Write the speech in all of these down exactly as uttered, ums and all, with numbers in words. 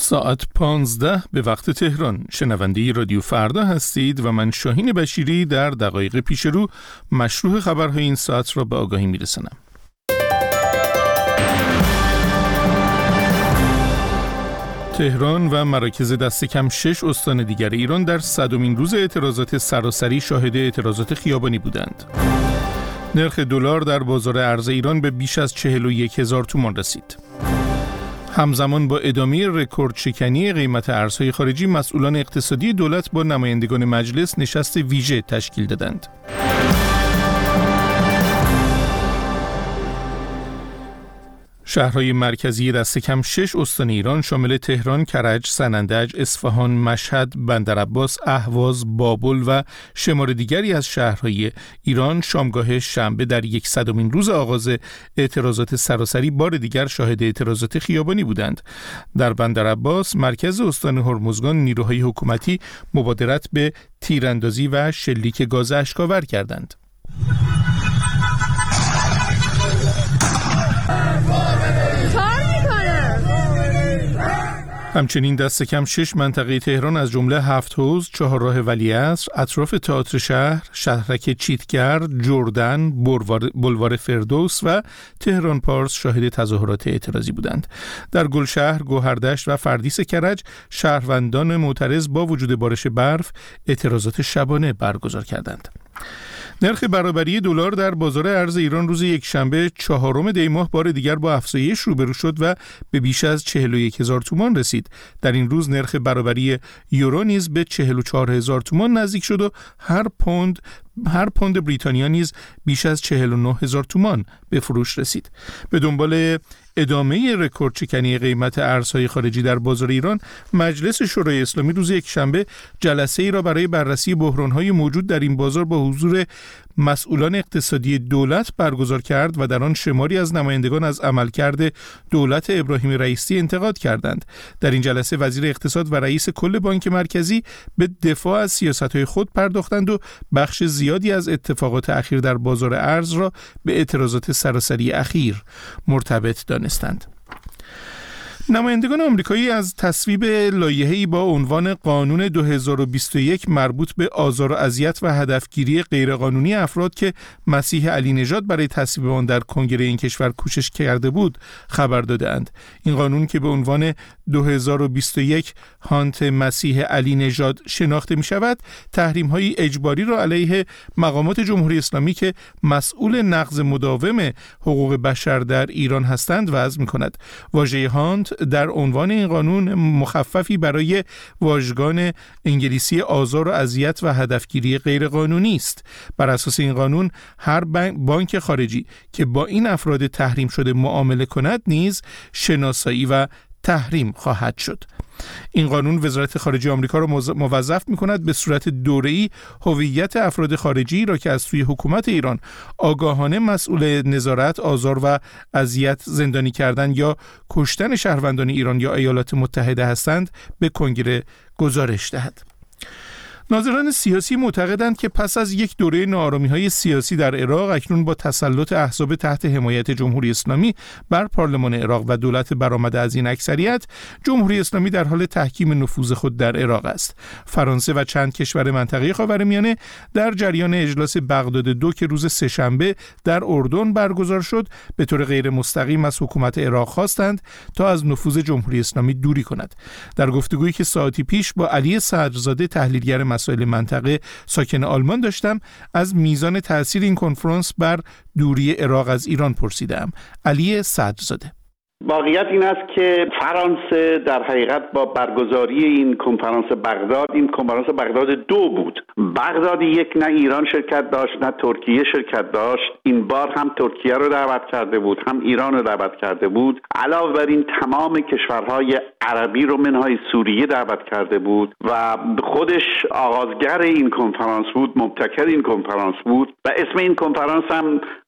ساعت پانزده به وقت تهران. شنونده رادیو فردا هستید و من شاهین بشیری در دقایق پیش رو مشروع خبرهای این ساعت را به آگاهی میرسانم. تهران و مراکز دست کم شش استان دیگر ایران در صدمین روز اعتراضات سراسری شاهد اعتراضات خیابانی بودند. نرخ دلار در بازار ارز ایران به بیش از چهل و یک هزار تومان رسید. همزمان با ادامه رکورد شکنی قیمت ارزهای خارجی، مسئولان اقتصادی دولت با نمایندگان مجلس نشست ویژه تشکیل دادند. شهرهای مرکزی دست کم شش استان ایران شامل تهران، کرج، سنندج، اصفهان، مشهد، بندرعباس، اهواز، بابل و شمار دیگری از شهرهای ایران شامگاه شنبه در یک صدمین روز آغاز اعتراضات سراسری بار دیگر شاهد اعتراضات خیابانی بودند. در بندرعباس، مرکز استان هرمزگان، نیروهای حکومتی مبادرت به تیراندازی و شلیک گاز اشک‌آور کردند. همچنین دست کم شش منطقه تهران از جمله هفت حوض، چهارراه ولیعصر، اطراف تئاتر شهر، شهرک چیتگر، جردن، بلوار فردوس و تهران پارس شاهد تظاهرات اعتراضی بودند. در گلشهر، گوهردشت و فردیس کرج شهروندان معترض با وجود بارش برف اعتراضات شبانه برگزار کردند. نرخ برابری دلار در بازار ارز ایران روز یکشنبه چهارم دی ماه بار دیگر با افزایش روبرو شد و به بیش از چهل و یک هزار تومان رسید. در این روز نرخ برابری یورو نیز به چهل و چهار هزار تومان نزدیک شد و هر پوند هر پوند بریتانیا نیز بیش از چهل و نه هزار تومان به فروش رسید. به دنبال ادامه رکورد شکنی قیمت ارزهای خارجی در بازار ایران، مجلس شورای اسلامی روز یکشنبه جلسه ای را برای بررسی بحران‌های موجود در این بازار با حضور مسئولان اقتصادی دولت برگزار کرد و در آن شماری از نمایندگان از عملکرد دولت ابراهیم رئیسی انتقاد کردند. در این جلسه وزیر اقتصاد و رئیس کل بانک مرکزی به دفاع از سیاست‌های خود پرداختند و بخش زیادی از اتفاقات اخیر در بازار ارز را به اعتراضات سراسری اخیر مرتبط دانستند. نمایندگان آمریکایی از تصویب لایحه‌ای با عنوان قانون دو هزار و بیست و یک مربوط به آزار و اذیت و هدفگیری غیرقانونی افراد که مسیح علی نژاد برای تصویب آن در کنگره این کشور کوشش کرده بود خبر دادند. این قانون که به عنوان دو هزار و بیست و یک هانت مسیح علی نژاد شناخته می شود، تحریم های اجباری را علیه مقامات جمهوری اسلامی که مسئول نقض مداوم حقوق بشر در ایران هستند وضع می کند. واژه هانت در عنوان این قانون مخففی برای واژگان انگلیسی آزار و اذیت و هدفگیری غیرقانونی است. بر اساس این قانون هر بانک خارجی که با این افراد تحریم شده معامله کند نیز شناسایی و تحریم خواهد شد. این قانون وزارت خارجه آمریکا را موظف می‌کند به صورت دوره‌ای هویت افراد خارجی را که از سوی حکومت ایران آگاهانه مسئول نظارت، آزار و اذیت، زندانی کردن یا کشتن شهروندان ایران یا ایالات متحده هستند به کنگره گزارش دهد. ناظران سیاسی معتقدند که پس از یک دوره ناآرامی‌های سیاسی در عراق، اکنون با تسلط احزاب تحت حمایت جمهوری اسلامی بر پارلمان عراق و دولت برآمده از این اکثریت، جمهوری اسلامی در حال تحکیم نفوذ خود در عراق است. فرانسه و چند کشور منطقه خاورمیانه در جریان اجلاس بغداد دو که روز سه‌شنبه در اردن برگزار شد، به طور غیر مستقیم از حکومت عراق خواستند تا از نفوذ جمهوری اسلامی دوری کند. در گفتگویی که ساعتی پیش با علی صدرزاده تحلیلگر مسائل منطقه ساکن آلمان داشتم، از میزان تأثیر این کنفرانس بر دوری عراق از ایران پرسیدم. علی صدرزاده: واقعیت این است که فرانسه در حقیقت با برگزاری این کنفرانس بغداد، این کنفرانس بغداد دو بود. بغداد یک نه ایران شرکت داشت نه ترکیه شرکت داشت. این بار هم ترکیه رو دعوت کرده بود، هم ایران رو دعوت کرده بود. علاوه بر این تمام کشورهای عربی رو منهای سوریه دعوت کرده بود و خودش آغازگر این کنفرانس بود، مبتکر این کنفرانس بود و اسم این کنفرانس هم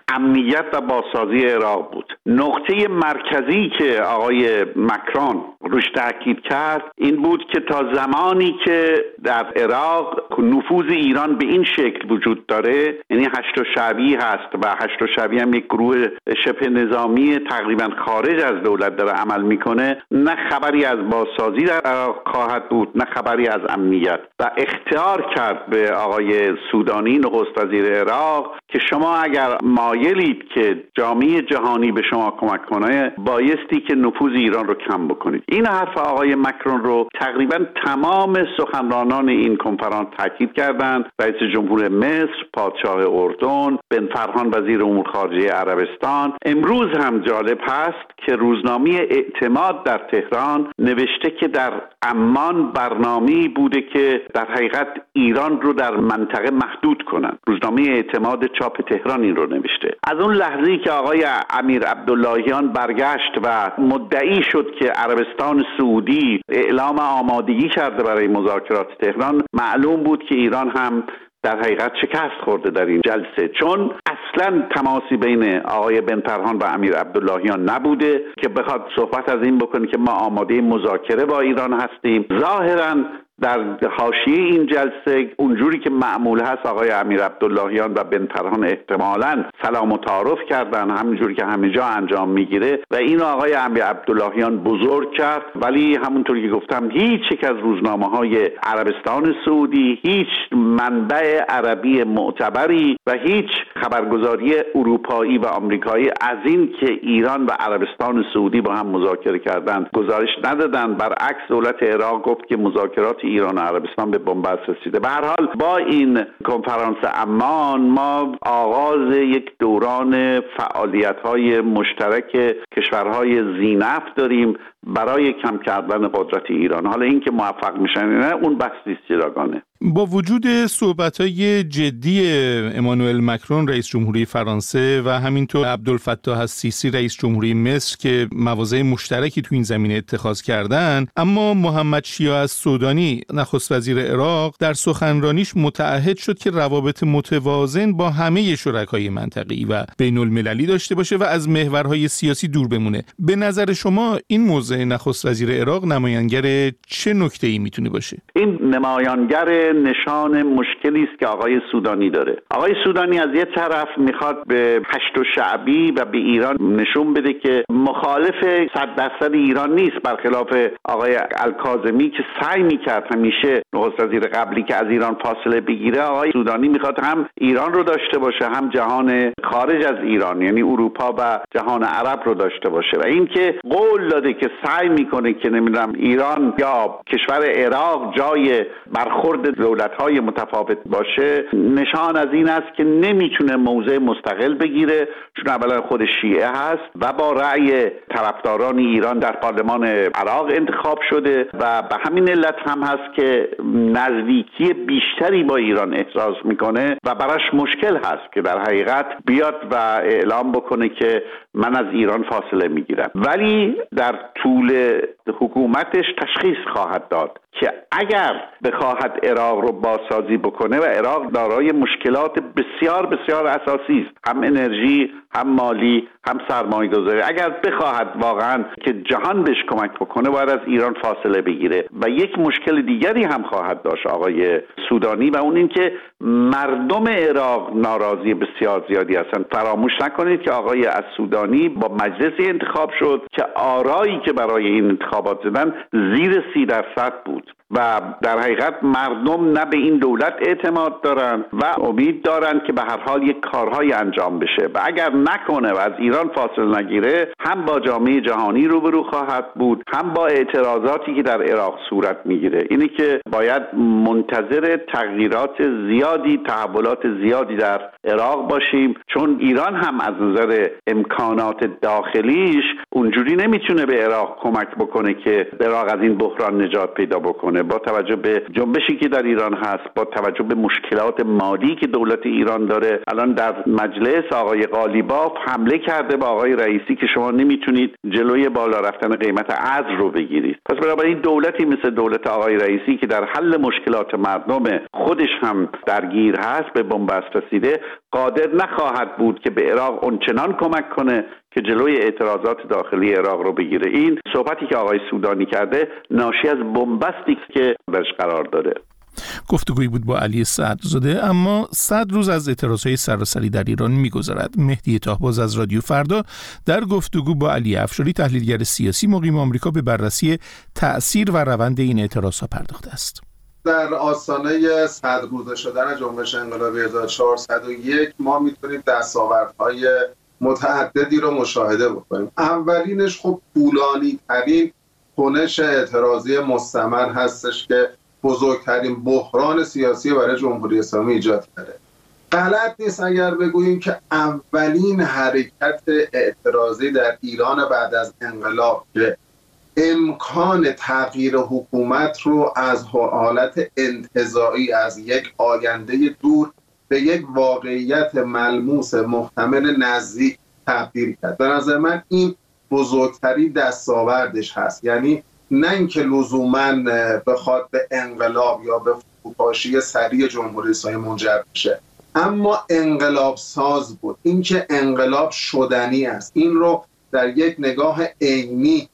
امنیت و بازسازی عراق بود. نقطه مرکزی که آقای مکرون روش تاکید کرد این بود که تا زمانی که در عراق نفوذ ایران به این شکل وجود داره، یعنی هشت شعبی هست و هشت شعبی هم یک گروه شبه نظامی تقریبا خارج از دولت داره عمل میکنه، نه خبری از بازسازی در عراق خواهد بود نه خبری از امنیت. و اختیار کرد به آقای سودانی نخست وزیر عراق که شما اگر مایلید که جامعه جهانی به شما کمک کنه بایستی که نفوذ ایران رو کم بکنید. این حرف آقای مکرون رو تقریبا تمام سخنرانان این کنفرانس تاکید کردند. رئیس جمهور مصر، پادشاه اردن، بن فرهان وزیر امور خارجه عربستان. امروز هم جالب هست که روزنامه اعتماد در تهران نوشته که در عمان برنامه‌ای بوده که در حقیقت ایران رو در منطقه محدود کنند. روزنامه اعتماد چاپ تهران این رو نوشته. از اون لحظه‌ای که آقای امیر عبداللهیان برگشت و مدعی شد که عربستان سعودی اعلام آمادگی کرده برای مذاکرات تهران، معلوم بود که ایران هم در حقیقت شکست خورده در این جلسه، چون اصلا تماسی بین آقای بن فرهان و امیر عبداللهیان نبوده که بخواد صحبت از این بکنه که ما آماده مذاکره با ایران هستیم. ظاهراً در حاشیه این جلسه اونجوری که معمول هست آقای امیر عبداللهیان و بن فرهان احتمالاً سلام و تعارف کردن، همونجوری که همه جا انجام میگیره و این آقای امیر عبداللهیان بزرگ کرد. ولی همونطوری که گفتم هیچ یک از روزنامه‌های عربستان سعودی، هیچ منبع عربی معتبری و هیچ خبرگزاری اروپایی و آمریکایی از این که ایران و عربستان سعودی با هم مذاکره کردند گزارش ندادن. برعکس دولت عراق گفت که مذاکرات ایران و عربستان به بنبست رسیده. به هر حال با این کنفرانس عمان ما آغاز یک دوران فعالیت‌های مشترک کشورهای ذی‌نفط داریم برای کم کردن قدرت ایران. حالا این که موفق میشن نه اون بحثی جداگانه. با وجود صحبت‌های جدی امانوئل مکرون رئیس جمهوری فرانسه و همینطور عبدالفتاح السیسی رئیس جمهوری مصر که مواضع مشترکی تو این زمینه اتخاذ کردن، اما محمد شیاع السودانی نخست وزیر عراق در سخنرانیش متعهد شد که روابط متوازن با همه شرکای منطقه‌ای و بین المللی داشته باشه و از محورهای سیاسی دور بمونه. به نظر شما این موضع نخست وزیر عراق نمایانگر چه نکته‌ای میتونه باشه؟ این نمایانگر نشان مشکلی است که آقای سودانی داره. آقای سودانی از یک طرف میخواد به هشت شعبی و به ایران نشون بده که مخالف صد درصد ایران نیست، برخلاف آقای الکاظمی که سعی میکرد همیشه نخست وزیر قبلی که از ایران فاصله بگیره. آقای سودانی میخواد هم ایران رو داشته باشه هم جهان خارج از ایران یعنی اروپا و جهان عرب رو داشته باشه و این که قول داده که سعی میکنه که نمیدونم ایران یا کشور عراق جای برخورد دولت‌های متفاوت باشه، نشان از این است که نمیتونه موضع مستقل بگیره، چون اولا خود شیعه هست و با رأی طرفداران ایران در پارلمان عراق انتخاب شده و به همین علت هم هست که نزدیکی بیشتری با ایران احساس میکنه و براش مشکل هست که در حقیقت بیاد و اعلام بکنه که من از ایران فاصله میگیرم. ولی در طول حکومتش تشخیص خواهد داد که اگر بخواهد عراق رو بازسازی بکنه و عراق دارای مشکلات بسیار بسیار اساسی است، هم انرژی هم مالی هم سرمایه‌گذاری، اگر بخواهد واقعا که جهان بهش کمک بکنه باید از ایران فاصله بگیره. و یک مشکل دیگری هم خواهد داشت آقای سودانی و اون این که مردم عراق ناراضی بسیار زیادی هستند. فراموش نکنید که آقای السودانی با مجلسی انتخاب شد که آرایی که برای این انتخابات زدن زیر سی درصد بود و در حقیقت مردم نه به این دولت اعتماد دارن و امید دارن که به هر حال یک کارهای انجام بشه و اگر نکنه و از ایران فاصله نگیره هم با جامعه جهانی روبرو خواهد بود هم با اعتراضاتی که در عراق صورت میگیره. اینه که باید منتظر تغییرات زیادی، تحولات زیادی در عراق باشیم، چون ایران هم از نظر امکانات داخلیش اونجوری نمیتونه به عراق کمک بکنه که عراق از این بحران نجات پیدا بکنه. با توجه به جنبشی که در ایران هست، با توجه به مشکلات مالی که دولت ایران داره، الان در مجلس آقای قالیباف حمله کرده به آقای رئیسی که شما نمیتونید جلوی بالا رفتن قیمت ارز رو بگیرید. پس بنابراین دولتی مثل دولت آقای رئیسی که در حل مشکلات مردم خودش هم درگیر هست، به بنبست رسیده، قادر نخواهد بود که به عراق اونچنان کمک کنه که جلوی اعتراضات داخلی عراق رو بگیره. این صحبتی که آقای سودانی کرده ناشی از بنبستی که درش قرار داره. گفتگویی بود با علی صدرزاده. اما صد روز از اعتراضهای سراسری در ایران می‌گذرد. مهدی طاهباز از رادیو فردا در گفتگو با علی افشاری تحلیلگر سیاسی مقیم آمریکا به بررسی تأثیر و روند این اعتراضها پرداخته است. در آستانه صد روزه شدن جنبش انقلابی هزار و چهارصد و یک ما میتونیم دستاوردهای متعددی رو مشاهده بکنیم. اولینش خب طولانی ترین کنش اعتراضی مستمر هستش که بزرگترین بحران سیاسی برای جمهوری اسلامی ایجاد کرده. غلط نیست اگر بگوییم که اولین حرکت اعتراضی در ایران بعد از انقلاب که امکان تغییر حکومت رو از حالت انتزاعی، از یک آینده دور به یک واقعیت ملموس محتمل نزدیک تبدیل کرد. به نظر من این بزرگترین دستاوردش هست. یعنی نه اینکه لزوماً بخواد به انقلاب یا به فروپاشی سریع جمهوری اسلامی منجر بشه، اما انقلاب ساز بود. اینکه انقلاب شدنی است، این رو در یک نگاه عینی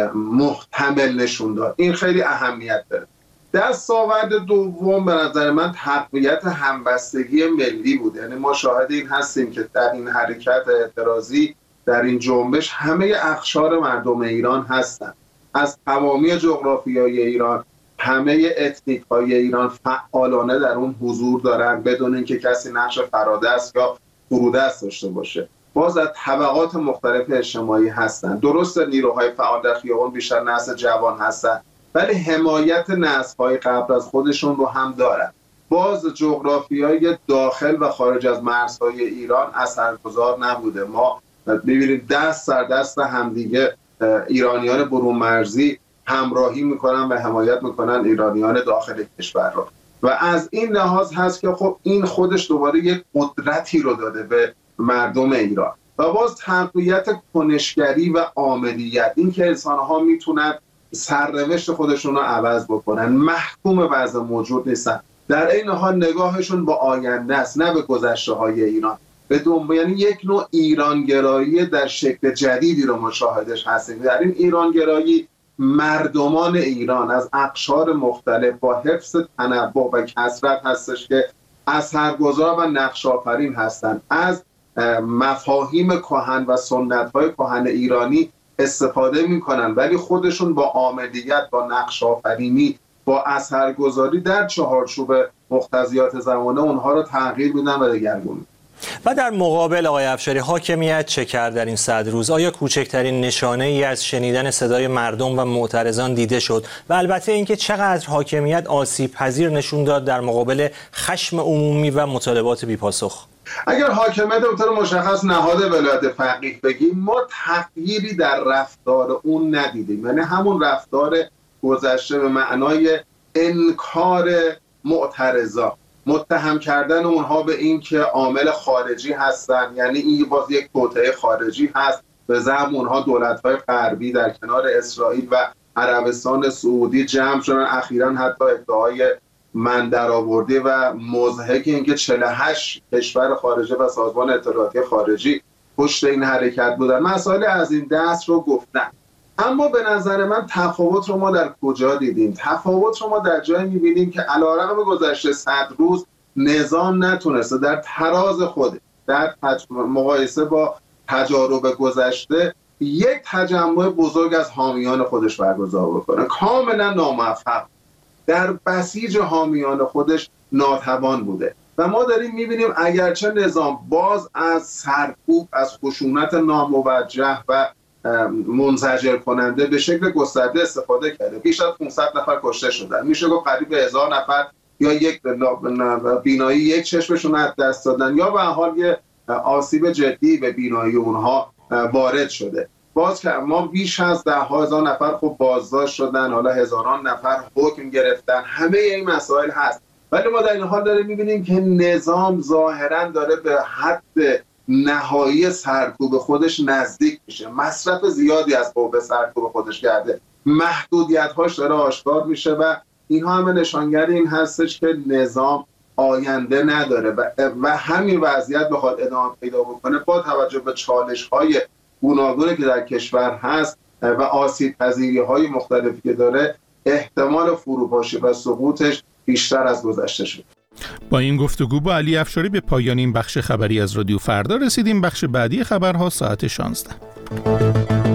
محتمل نشون داد. این خیلی اهمیت داره. دستاورد دوم به نظر من تقویت همبستگی ملی بود. یعنی ما شاهد این هستیم که در این حرکت اعتراضی، در این جنبش، همه اقشار مردم ایران هستند. از تمامی جغرافیای ایران، همه اتنیک های ایران فعالانه در اون حضور دارن بدون اینکه کسی نقش فرادست یا فرودست داشته باشه. باز از طبقات مختلف اجتماعی هستن. درست نیروهای فعال در خیابان بیشتر نسل جوان هستن، ولی حمایت نسل‌های قبل از خودشون رو هم دارن. باز جغرافیای داخل و خارج از مرزهای ایران اثرگذار نبوده. ما می‌بینیم دست در دست همدیگه ایرانیان برون مرزی همراهی میکنن و حمایت میکنن ایرانیان داخل کشور رو. و از این لحاظ هست که خب این خودش دوباره یک قدرتی رو داده به مردم ایران. و باز تقویت کنشگری و عاملیت، این که انسان‌ها میتونن سرنوشت خودشون رو عوض بکنن، محکوم وضع موجود نیستن، در این حال نگاهشون با آینده است، نه به گذشته‌های ایران. به دنبال، یعنی یک نوع ایرانگرایی در شکل جدیدی رو مشاهدش هستیم. در این ایرانگرایی مردمان ایران از اقشار مختلف با حفظ تنوع و کثرت هستش که اثرگذار و نقش آفرین هستند. از مفاهیم کهن و سنت‌های کهن ایرانی استفاده می‌کنن، ولی خودشون با عملیات، با نقش آفرینی، با اثرگذاری در چهارچوب مقتضیات زمانه اونها رو تغییر میدن و دگرگون. و در مقابل آقای افشاری، حاکمیت چه کرد در این صد روز؟ آیا کوچکترین نشانه ای از شنیدن صدای مردم و معترضان دیده شد؟ و البته اینکه چقدر حاکمیت آسیب پذیر نشون داد در مقابل خشم عمومی و مطالبات بی‌پاسخ؟ اگر حاکمیت به طور مشخص نهاد ولایت فقیه بگیم، ما تغییری در رفتار اون ندیدیم. یعنی همون رفتار گذشته به معنای انکار معترضان، متهم کردن اونها به این که عامل خارجی هستن. یعنی این باز یک توطئه خارجی هست، به زعم اونها دولت‌های غربی در کنار اسرائیل و عربستان سعودی جمع شدن. اخیراً حتی ادعای من درآورده و مضحک این که چهل و هشت کشور خارجه و سازمان اطلاعاتی خارجی پشت این حرکت بودن. مسائل از این دست رو گفتن. اما به نظر من تفاوت رو ما در کجا دیدیم؟ تفاوت رو ما در جایی می‌بینیم که علیرغم گذشته صد روز نظام نتونسته در تراز خود، در مقایسه با تجارب گذشته، یک تجمع بزرگ از حامیان خودش برگزار بکنه. کاملا ناموفق، در بسیج حامیان خودش ناتوان بوده. و ما داریم می‌بینیم اگرچه نظام باز از سرکوب، از خشونت ناموجه و منزجر کننده به شکل گسترده استفاده کرده، بیش از پانصد نفر کشته شدن، میشه گفت قریب هزار نفر یا یک بینایی یک چشمشون از دست دادن، یا به هر حال یه آسیب جدی به بینایی اونها وارد شده. باز که ما بیش از ده هزار نفر خب بازداشت شدن، حالا هزاران نفر حکم گرفتن. همه این مسائل هست، ولی ما در این حال داریم می‌بینیم که نظام ظاهراً داره به حد نهایی سرکوب خودش نزدیک میشه. مصرف زیادی از قوه سرکوب خودش کرده، محدودیت‌هاش داره آشکار میشه و اینها همه نشانگر این هستش که نظام آینده نداره و, و همین وضعیت بخواد ادامه پیدا بکنه با توجه به چالش‌های گوناگونی که در کشور هست و آسیب پذیری‌های مختلفی که داره، احتمال فروپاشی و سقوطش بیشتر از گذشته شد. با این گفتگو با علی افشاری به پایان این بخش خبری از رادیو فردا رسیدیم. بخش بعدی خبرها ساعت شانزده.